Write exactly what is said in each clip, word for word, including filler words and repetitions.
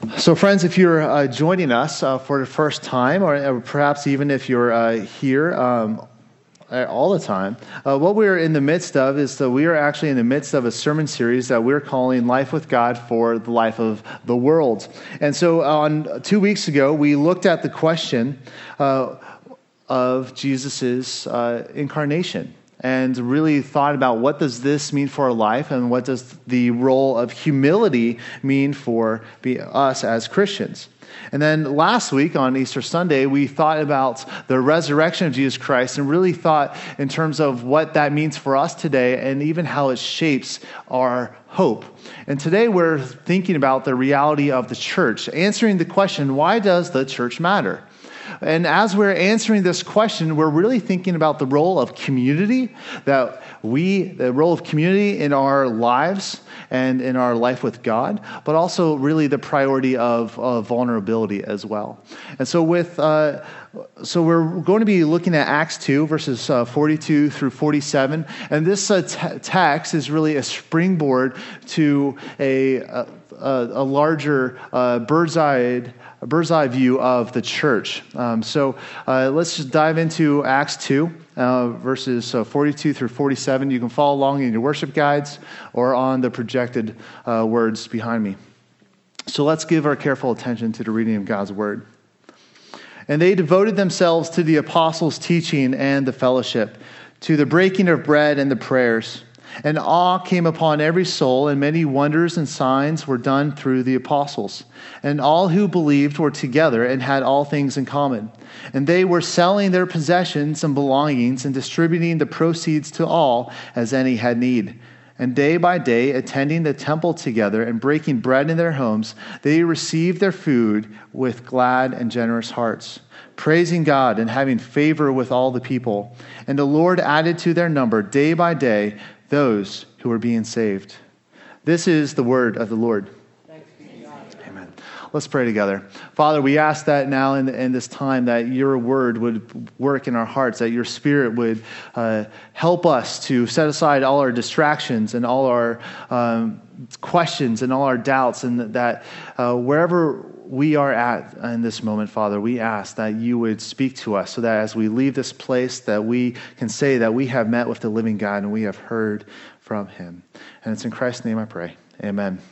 So friends, if you're uh, joining us uh, for the first time, or, or perhaps even if you're uh, here um, all the time, uh, what we're in the midst of is that we are actually in the midst of a sermon series that we're calling Life with God for the Life of the World. And so on two weeks ago, we looked at the question uh, of Jesus's uh, incarnation, and really thought about what does this mean for our life, and what does the role of humility mean for be us as Christians. And then last week on Easter Sunday, we thought about the resurrection of Jesus Christ and really thought in terms of what that means for us today and even how it shapes our hope. And today we're thinking about the reality of the church, answering the question, why does the church matter? And as we're answering this question, we're really thinking about the role of community, that we, the role of community in our lives and in our life with God, but also really the priority of, of vulnerability as well. And so with, uh, so we're going to be looking at Acts two, verses uh, forty-two through forty-seven. And this uh, t- text is really a springboard to a, a, a larger uh, bird's eye a bird's eye view of the church. Um, so uh, let's just dive into Acts two, uh, verses uh, forty-two through forty-seven. You can follow along in your worship guides or on the projected uh, words behind me. So let's give our careful attention to the reading of God's word. And they devoted themselves to the apostles' teaching and the fellowship, to the breaking of bread and the prayers. And awe came upon every soul, and many wonders and signs were done through the apostles. And all who believed were together and had all things in common. And they were selling their possessions and belongings and distributing the proceeds to all as any had need. And day by day, attending the temple together and breaking bread in their homes, they received their food with glad and generous hearts, praising God and having favor with all the people. And the Lord added to their number day by day those who were being saved. This is the word of the Lord. Thanks be to God. Amen. Let's pray together. Father, we ask that now in, in this time that your word would work in our hearts, that your spirit would uh, help us to set aside all our distractions and all our um, questions and all our doubts, and that uh, wherever we are at in this moment, Father, we ask that you would speak to us so that as we leave this place, that we can say that we have met with the living God and we have heard from him. And it's in Christ's name I pray. Amen.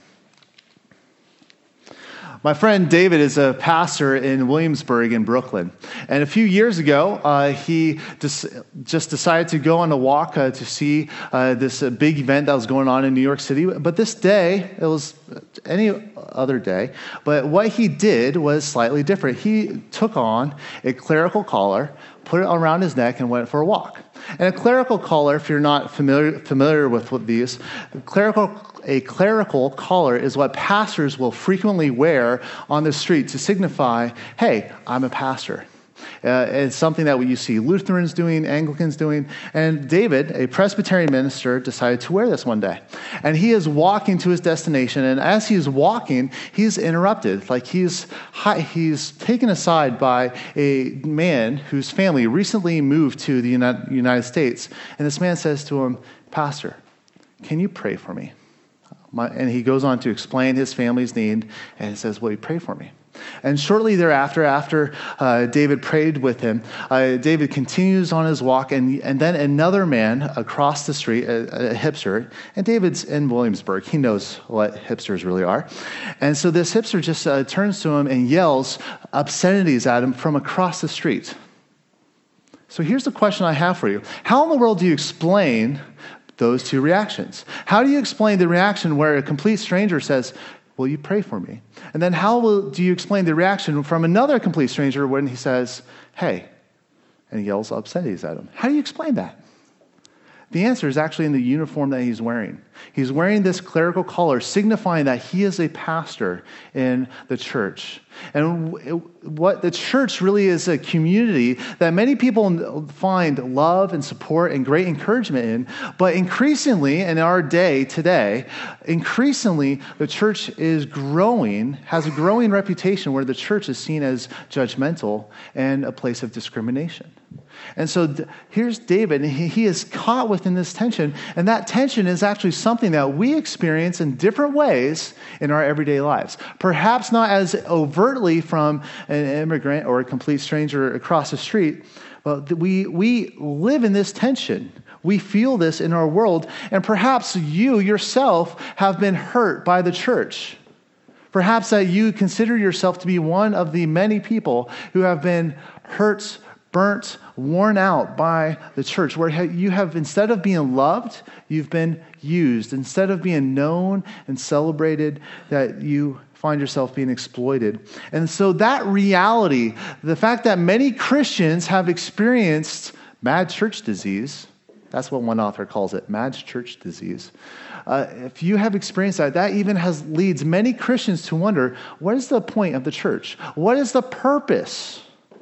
My friend David is a pastor in Williamsburg in Brooklyn. And a few years ago, uh, he just, just decided to go on a walk uh, to see uh, this uh, big event that was going on in New York City. But this day, it was any other day, but what he did was slightly different. He took on a clerical collar, put it around his neck, and went for a walk. And a clerical collar, if you're not familiar familiar with what these, clerical a clerical collar is what pastors will frequently wear on the street to signify, hey, I'm a pastor. Uh, it's something that you see Lutherans doing, Anglicans doing, and David, a Presbyterian minister, decided to wear this one day. And he is walking to his destination, and as he's walking, he's interrupted. Like he's he's taken aside by a man whose family recently moved to the United States. And this man says to him, Pastor, can you pray for me? My, and he goes on to explain his family's need, and he says, will you pray for me? And shortly thereafter, after uh, David prayed with him, uh, David continues on his walk, and, and then another man across the street, a, a hipster, and David's in Williamsburg. He knows what hipsters really are. And so this hipster just uh, turns to him and yells obscenities at him from across the street. So here's the question I have for you. How in the world do you explain those two reactions? How do you explain the reaction where a complete stranger says, will you pray for me? And then how will, do you explain the reaction from another complete stranger when he says, hey, and he yells obscenities at him? How do you explain that? The answer is actually in the uniform that he's wearing. He's wearing this clerical collar, signifying that he is a pastor in the church. And what the church really is a community that many people find love and support and great encouragement in. But increasingly in our day today, increasingly the church is growing, has a growing reputation where the church is seen as judgmental and a place of discrimination. And so th- here's David, and he, he is caught within this tension, and that tension is actually something that we experience in different ways in our everyday lives. Perhaps not as overtly from an immigrant or a complete stranger across the street, but we, we live in this tension. We feel this in our world, and perhaps you yourself have been hurt by the church. Perhaps that you consider yourself to be one of the many people who have been hurt, burnt, worn out by the church, where you have, instead of being loved, you've been used. Instead of being known and celebrated, that you find yourself being exploited. And so that reality, the fact that many Christians have experienced mad church disease, that's what one author calls it, mad church disease. Uh, if you have experienced that, that even has leads many Christians to wonder, what is the point of the church? What is the purpose?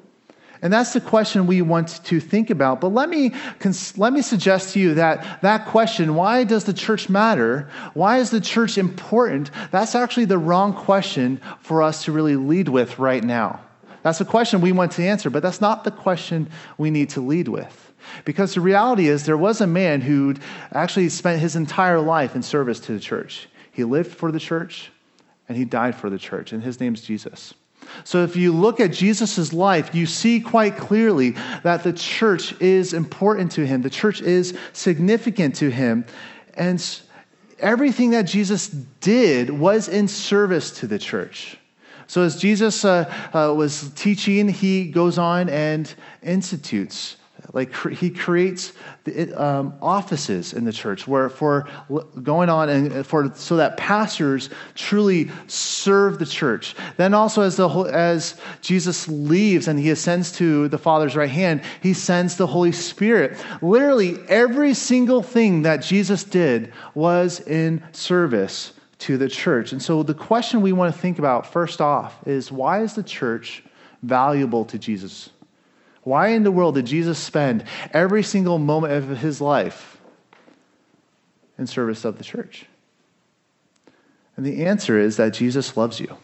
And that's the question we want to think about. But let me let me suggest to you that that question, why does the church matter? Why is the church important? That's actually the wrong question for us to really lead with right now. That's the question we want to answer, but that's not the question we need to lead with. Because the reality is there was a man who actually spent his entire life in service to the church. He lived for the church, and he died for the church, and his name's Jesus. So if you look at Jesus' life, you see quite clearly that the church is important to him. The church is significant to him. And everything that Jesus did was in service to the church. So as Jesus uh, uh, was teaching, he goes on and institutes Like he creates the, um, offices in the church where for going on and for so that pastors truly serve the church. Then also as the as Jesus leaves and he ascends to the Father's right hand, he sends the Holy Spirit. Literally every single thing that Jesus did was in service to the church. And so the question we want to think about first off is, why is the church valuable to Jesus? Why in the world did Jesus spend every single moment of his life in service of the church? And the answer is that Jesus loves you.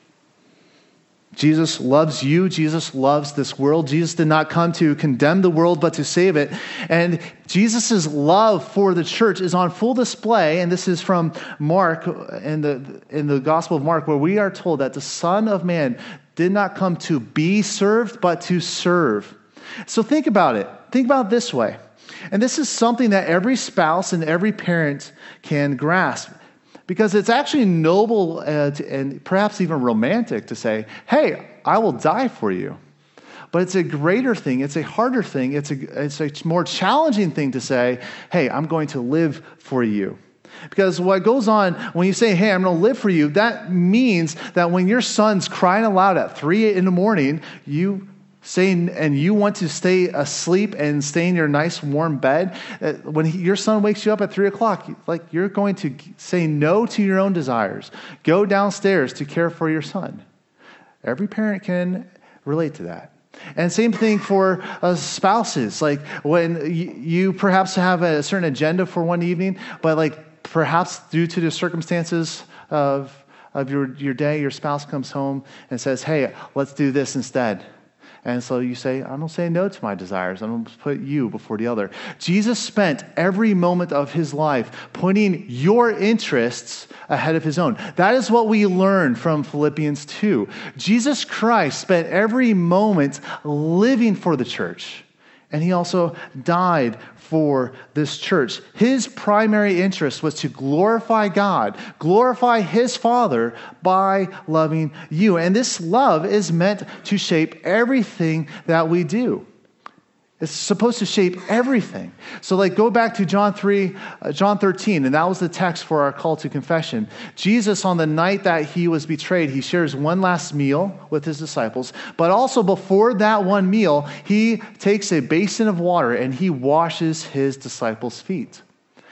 Jesus loves you. Jesus loves this world. Jesus did not come to condemn the world, but to save it. And Jesus' love for the church is on full display. And this is from Mark, in the, in the Gospel of Mark, where we are told that the Son of Man did not come to be served, but to serve. So think about it. Think about it this way. And this is something that every spouse and every parent can grasp. Because it's actually noble uh, to, and perhaps even romantic to say, hey, I will die for you. But it's a greater thing. It's a harder thing. It's a, it's a more challenging thing to say, hey, I'm going to live for you. Because what goes on when you say, hey, I'm going to live for you, that means that when your son's crying aloud at three in the morning, you say, and you want to stay asleep and stay in your nice warm bed, when he, your son wakes you up at three o'clock, like you're going to say no to your own desires. Go downstairs to care for your son. Every parent can relate to that. And same thing for uh, spouses. Like when you, you perhaps have a certain agenda for one evening, but like perhaps due to the circumstances of of your, your day, your spouse comes home and says, hey, let's do this instead. And so you say, I don't say no to my desires. I'm going to put you before the other. Jesus spent every moment of his life putting your interests ahead of his own. That is what we learn from Philippians two. Jesus Christ spent every moment living for the church. And he also died for this church. His primary interest was to glorify God, glorify his Father by loving you. And this love is meant to shape everything that we do. It's supposed to shape everything. So like go back to John three, uh, John thirteen, and that was the text for our call to confession. Jesus, on the night that he was betrayed, he shares one last meal with his disciples, but also before that one meal, he takes a basin of water and he washes his disciples' feet.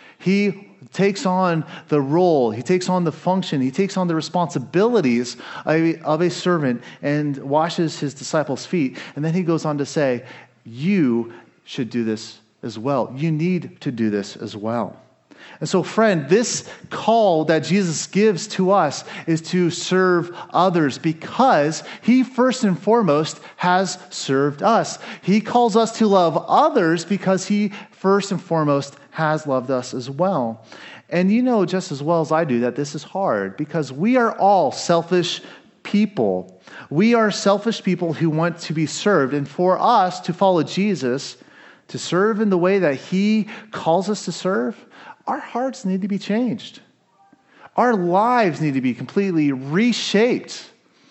He takes on the role, he takes on the function, he takes on the responsibilities of a, of a servant and washes his disciples' feet. And then he goes on to say, you should do this as well. You need to do this as well. And so, friend, this call that Jesus gives to us is to serve others because he first and foremost has served us. He calls us to love others because he first and foremost has loved us as well. And you know just as well as I do that this is hard because we are all selfish people. We are selfish people who want to be served. And for us to follow Jesus, to serve in the way that he calls us to serve, our hearts need to be changed. Our lives need to be completely reshaped.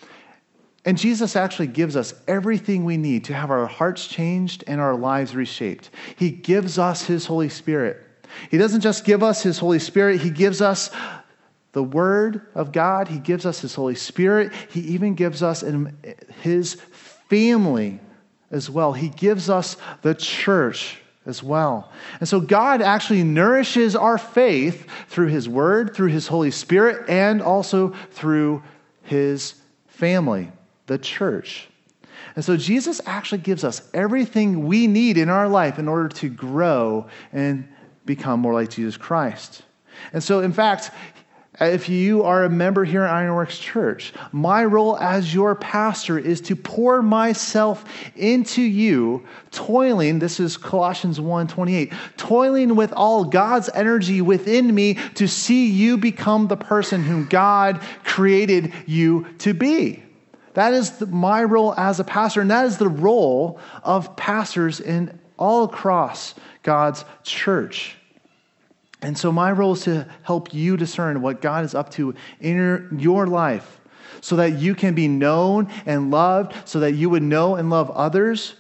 And Jesus actually gives us everything we need to have our hearts changed and our lives reshaped. He gives us his Holy Spirit. He doesn't just give us his Holy Spirit, he gives us the Word of God. He gives us his Holy Spirit. He even gives us his family as well. He gives us the church as well. And so God actually nourishes our faith through his Word, through his Holy Spirit, and also through his family, the church. And so Jesus actually gives us everything we need in our life in order to grow and become more like Jesus Christ. And so, in fact, if you are a member here at Ironworks Church, my role as your pastor is to pour myself into you, toiling, this is Colossians one twenty-eight, toiling with all God's energy within me to see you become the person whom God created you to be. That is the, my role as a pastor, and that is the role of pastors in all across God's church. And so my role is to help you discern what God is up to in your life so that you can be known and loved, so that you would know and love others.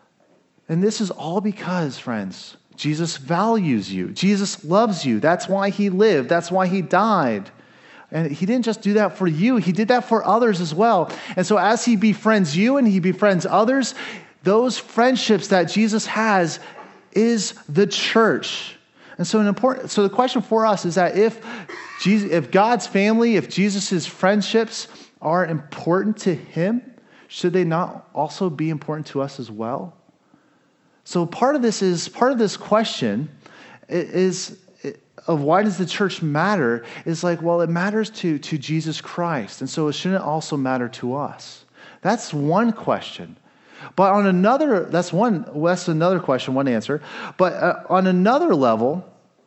And this is all because, friends, Jesus values you. Jesus loves you. That's why he lived. That's why he died. And he didn't just do that for you. He did that for others as well. And so as he befriends you and he befriends others, those friendships that Jesus has is the church. And so an important, so the question for us is that if Jesus, if God's family, if Jesus' friendships are important to him, should they not also be important to us as well? So part of this is, part of this question is of why does the church matter is like, well, it matters to, to Jesus Christ. And so it shouldn't also matter to us. That's one question. But on another, that's one, that's another question, one answer. But uh, on another level,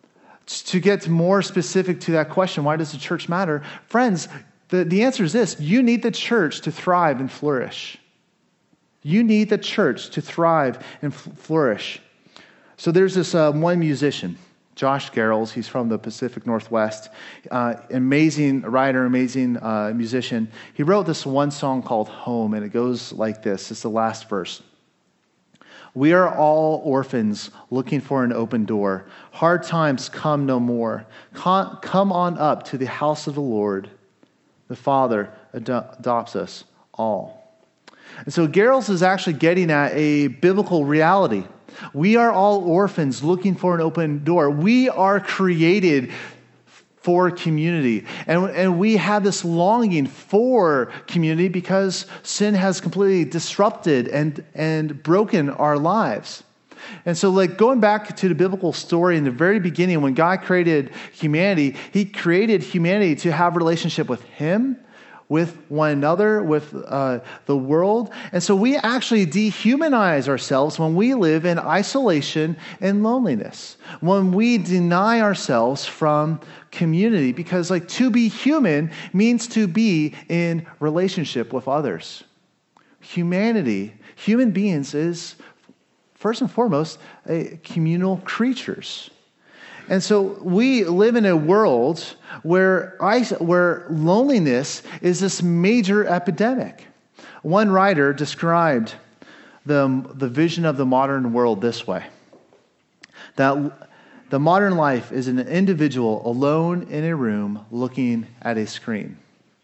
to get more specific to that question, why does the church matter? Friends, the, the answer is this: you need the church to thrive and flourish. You need the church to thrive and f- flourish. So there's this uh, one musician, Josh Garrels. He's from the Pacific Northwest. Uh, amazing writer, amazing uh, musician. He wrote this one song called Home, and it goes like this. It's the last verse. We are all orphans looking for an open door. Hard times come no more. Come on up to the house of the Lord. The Father adopts us all. And so Garrels is actually getting at a biblical reality. We are all orphans looking for an open door. We are created for community. And, and we have this longing for community because sin has completely disrupted and, and broken our lives. And so like going back to the biblical story in the very beginning, when God created humanity, he created humanity to have a relationship with him, with one another, with uh, the world. And so we actually dehumanize ourselves when we live in isolation and loneliness, when we deny ourselves from community, because like to be human means to be in relationship with others. Humanity, human beings is first and foremost a communal creatures. And so we live in a world where where loneliness is this major epidemic. One writer described the, the vision of the modern world this way: that the modern life is an individual alone in a room looking at a screen.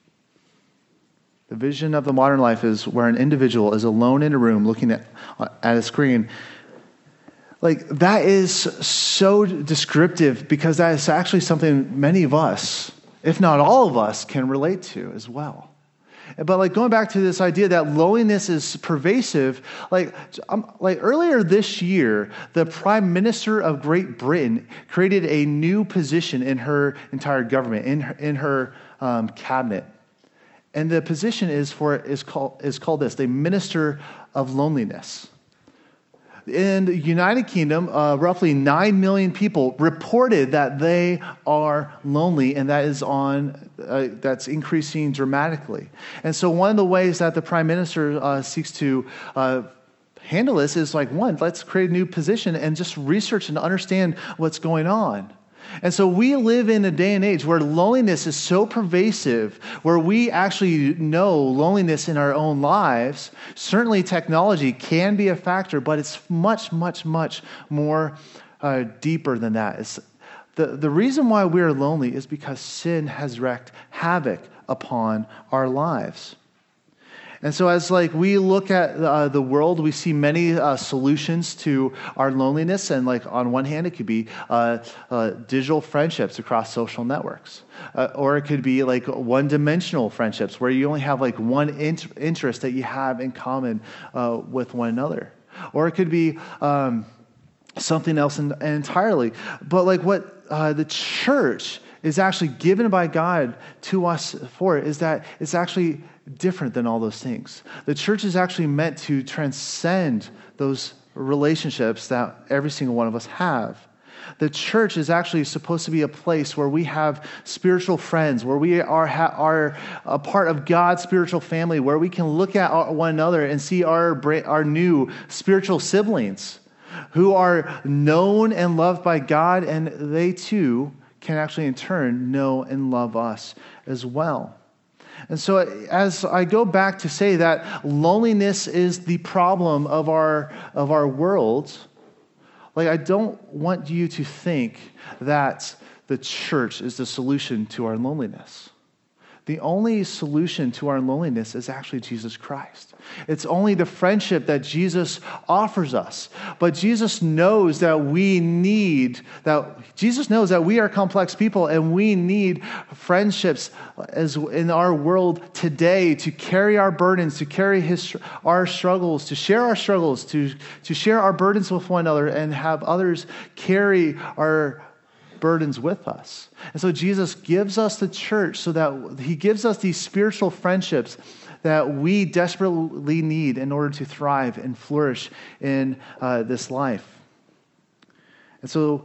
The vision of the modern life is where an individual is alone in a room looking at, at a screen. Like, that is so descriptive because that is actually something many of us, if not all of us, can relate to as well. But like going back to this idea that loneliness is pervasive, like um, like earlier this year, the Prime Minister of Great Britain created a new position in her entire government, in her, in her um, cabinet, and the position is for is called is called this: the Minister of Loneliness. In the United Kingdom, uh, roughly nine million people reported that they are lonely, and that is on uh, that's increasing dramatically. And so one of the ways that the Prime Minister uh, seeks to uh, handle this is like, one, let's create a new position and just research and understand what's going on. And so we live in a day and age where loneliness is so pervasive, where we actually know loneliness in our own lives. Certainly technology can be a factor, but it's much, much, much more uh, deeper than that. It's, the, the reason why we are lonely is because sin has wreaked havoc upon our lives. And so as like we look at uh, the world, we see many uh, solutions to our loneliness. And like on one hand, it could be uh, uh, digital friendships across social networks. Uh, or it could be like one-dimensional friendships where you only have like one int- interest that you have in common uh, with one another. Or it could be um, something else in- entirely. But like what uh, the church is actually given by God to us for is that it's actually different than all those things. The church is actually meant to transcend those relationships that every single one of us have. The church is actually supposed to be a place where we have spiritual friends, where we are ha- are a part of God's spiritual family, where we can look at our, one another and see our bra- our new spiritual siblings who are known and loved by God, and they too can actually in turn know and love us as well. And so as I go back to say that loneliness is the problem of our of our world, like I don't want you to think that the church is the solution to our loneliness. The only solution to our loneliness is actually Jesus Christ. It's only the friendship that Jesus offers us. But Jesus knows that we need, that Jesus knows that we are complex people and we need friendships as in our world today to carry our burdens, to carry his, our struggles, to share our struggles, to, to share our burdens with one another and have others carry our burdens with us. And so Jesus gives us the church so that he gives us these spiritual friendships that we desperately need in order to thrive and flourish in uh, this life. And so,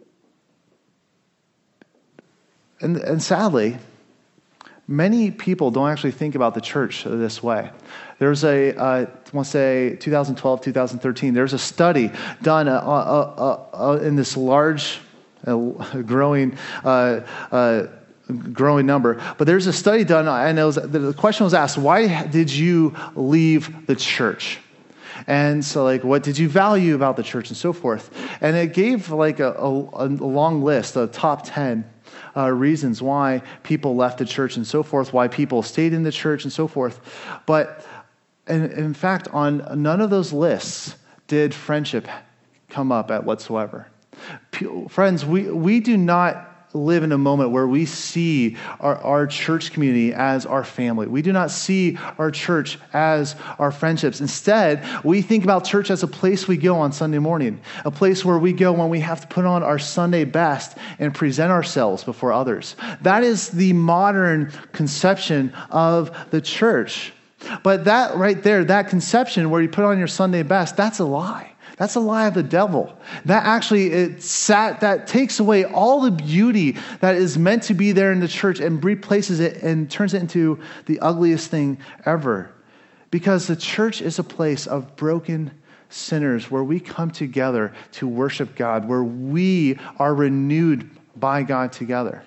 and, and sadly, many people don't actually think about the church this way. There's a, uh, I want to say twenty twelve, twenty thirteen, there's a study done uh, uh, uh, uh, in this large A growing, uh, uh, growing number. But there's a study done, and it was, the question was asked, why did you leave the church? And so, like, what did you value about the church and so forth? And it gave, like, a, a, a long list, a top ten uh, reasons why people left the church and so forth, why people stayed in the church and so forth. But, in, in fact, on none of those lists did friendship come up at whatsoever. Friends, we, we do not live in a moment where we see our, our church community as our family. We do not see our church as our friendships. Instead, we think about church as a place we go on Sunday morning, a place where we go when we have to put on our Sunday best and present ourselves before others. That is the modern conception of the church. But that right there, that conception where you put on your Sunday best, that's a lie. That's a lie of the devil. That actually it sat, that takes away all the beauty that is meant to be there in the church and replaces it and turns it into the ugliest thing ever. Because the church is a place of broken sinners where we come together to worship God, where we are renewed by God together.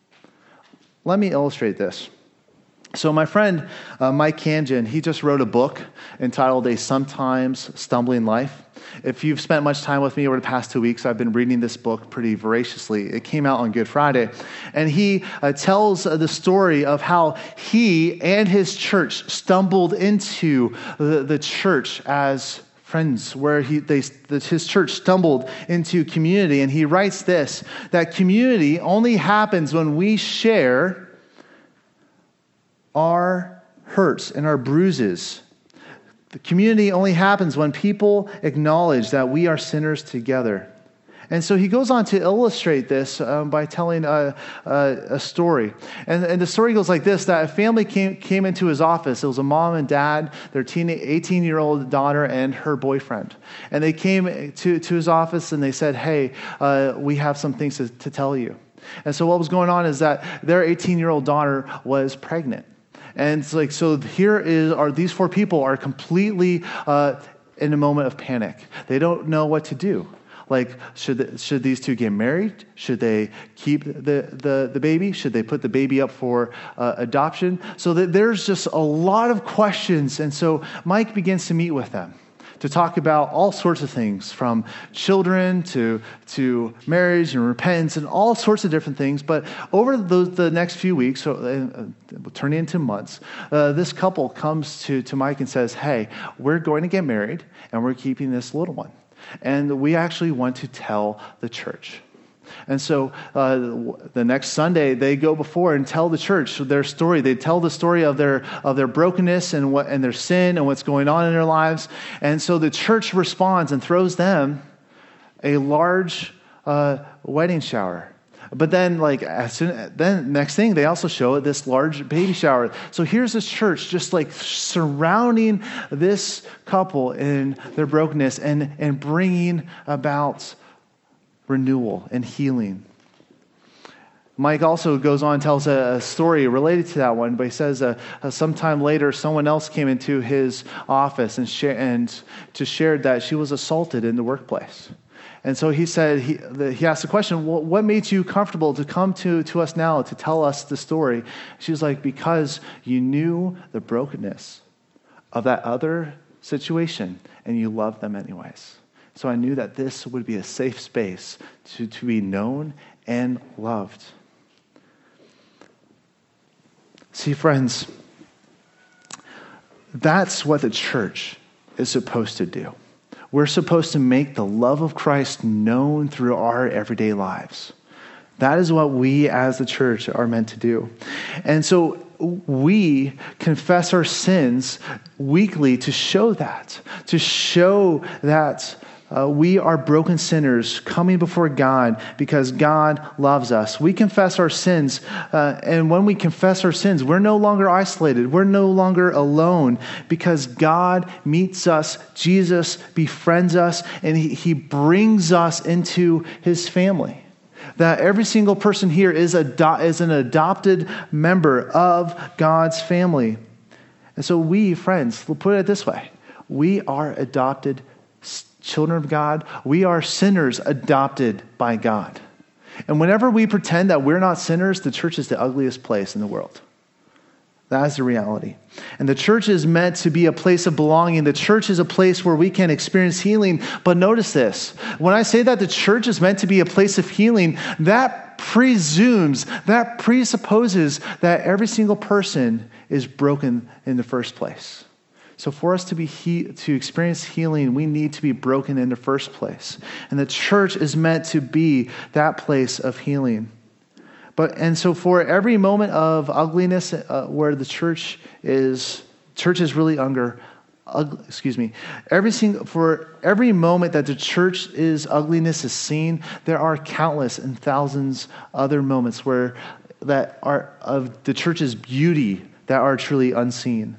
Let me illustrate this. So my friend uh, Mike Kanjan, he just wrote a book entitled A Sometimes Stumbling Life. If you've spent much time with me over the past two weeks, I've been reading this book pretty voraciously. It came out on Good Friday. And he uh, tells uh, the story of how he and his church stumbled into the, the church as friends, where he they the, his church stumbled into community. And he writes this, that community only happens when we share our hurts and our bruises. The community only happens when people acknowledge that we are sinners together. And so he goes on to illustrate this um, by telling a, a, a story. And, and the story goes like this, that a family came, came into his office. It was a mom and dad, their eighteen-year-old daughter, and her boyfriend. And they came to, to his office and they said, hey, uh, we have some things to, to tell you. And so what was going on is that their eighteen-year-old daughter was pregnant. And it's like, so here is, are these four people are completely uh, in a moment of panic. They don't know what to do. Like, should should these two get married? Should they keep the, the, the baby? Should they put the baby up for uh, adoption? So that there's just a lot of questions. And so Mike begins to meet with them to talk about all sorts of things, from children to to marriage and repentance and all sorts of different things. But over the, the next few weeks, so, uh, turning into months, uh, this couple comes to, to Mike and says, hey, we're going to get married and we're keeping this little one. And we actually want to tell the church. And so uh, the next Sunday, they go before and tell the church their story. They tell the story of their of their brokenness and what and their sin and what's going on in their lives. And so the church responds and throws them a large uh, wedding shower. But then, like, as soon, then next thing, they also show this large baby shower. So here's this church just like surrounding this couple in their brokenness and, and bringing about renewal and healing. Mike also goes on and tells a, a story related to that one, but he says uh, uh, sometime later, someone else came into his office and, sh- and to shared that she was assaulted in the workplace. And so he said, he, the, he asked the question, well, what made you comfortable to come to, to us now to tell us the story? She was like, because you knew the brokenness of that other situation and you loved them anyways. So I knew that this would be a safe space to, to be known and loved. See, friends, that's what the church is supposed to do. We're supposed to make the love of Christ known through our everyday lives. That is what we as the church are meant to do. And so we confess our sins weekly to show that, to show that Uh, we are broken sinners coming before God because God loves us. We confess our sins, uh, and when we confess our sins, we're no longer isolated. We're no longer alone because God meets us. Jesus befriends us, and he, he brings us into his family. That every single person here is, ado- is an adopted member of God's family. And so we, friends, we'll put it this way. We are adopted children of God. We are sinners adopted by God. And whenever we pretend that we're not sinners, the church is the ugliest place in the world. That is the reality. And the church is meant to be a place of belonging. The church is a place where we can experience healing. But notice this. When I say that the church is meant to be a place of healing, that presumes, that presupposes that every single person is broken in the first place. So for us to be he- to experience healing, we need to be broken in the first place. And the church is meant to be that place of healing. But and so for every moment of ugliness uh, where the church is church is really under ugly, excuse me, every single for every moment that the church is ugliness is seen, there are countless and thousands other moments where that are of the church's beauty that are truly unseen.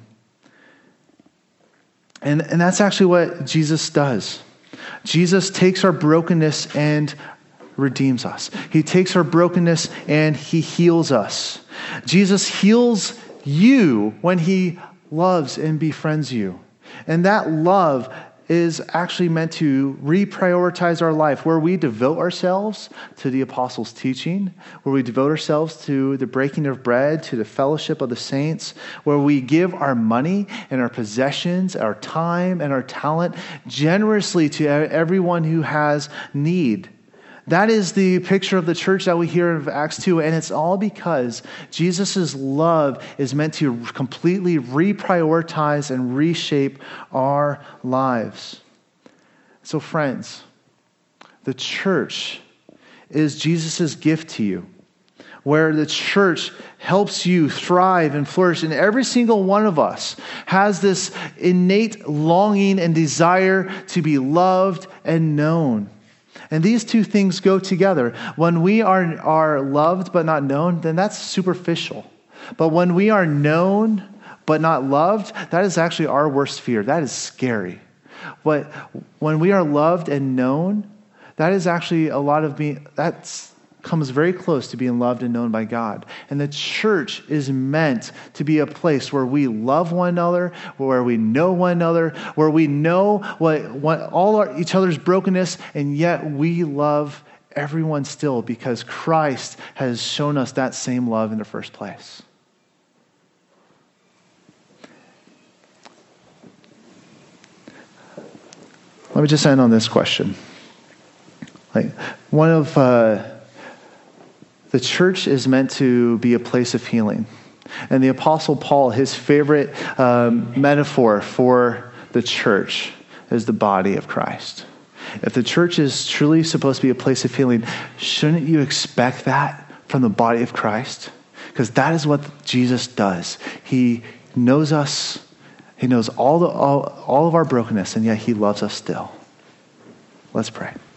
And, and that's actually what Jesus does. Jesus takes our brokenness and redeems us. He takes our brokenness and he heals us. Jesus heals you when he loves and befriends you. And that love is actually meant to reprioritize our life, where we devote ourselves to the apostles' teaching, where we devote ourselves to the breaking of bread, to the fellowship of the saints, where we give our money and our possessions, our time and our talent generously to everyone who has need. That is the picture of the church that we hear in Acts two, and it's all because Jesus' love is meant to completely reprioritize and reshape our lives. So friends, the church is Jesus' gift to you. where the church helps you thrive and flourish. And every single one of us has this innate longing and desire to be loved and known. And these two things go together. When we are, are loved but not known, then that's superficial. But when we are known but not loved, that is actually our worst fear. That is scary. But when we are loved and known, that is actually a lot of being, that's comes very close to being loved and known by God. And the church is meant to be a place where we love one another, where we know one another, where we know what, what all our, each other's brokenness, and yet we love everyone still because Christ has shown us that same love in the first place. Let me just end on this question. Like one of uh, the church is meant to be a place of healing. And the Apostle Paul, his favorite um, metaphor for the church is the body of Christ. If the church is truly supposed to be a place of healing, shouldn't you expect that from the body of Christ? Because that is what Jesus does. He knows us. He knows all, the, all, all of our brokenness, and yet he loves us still. Let's pray.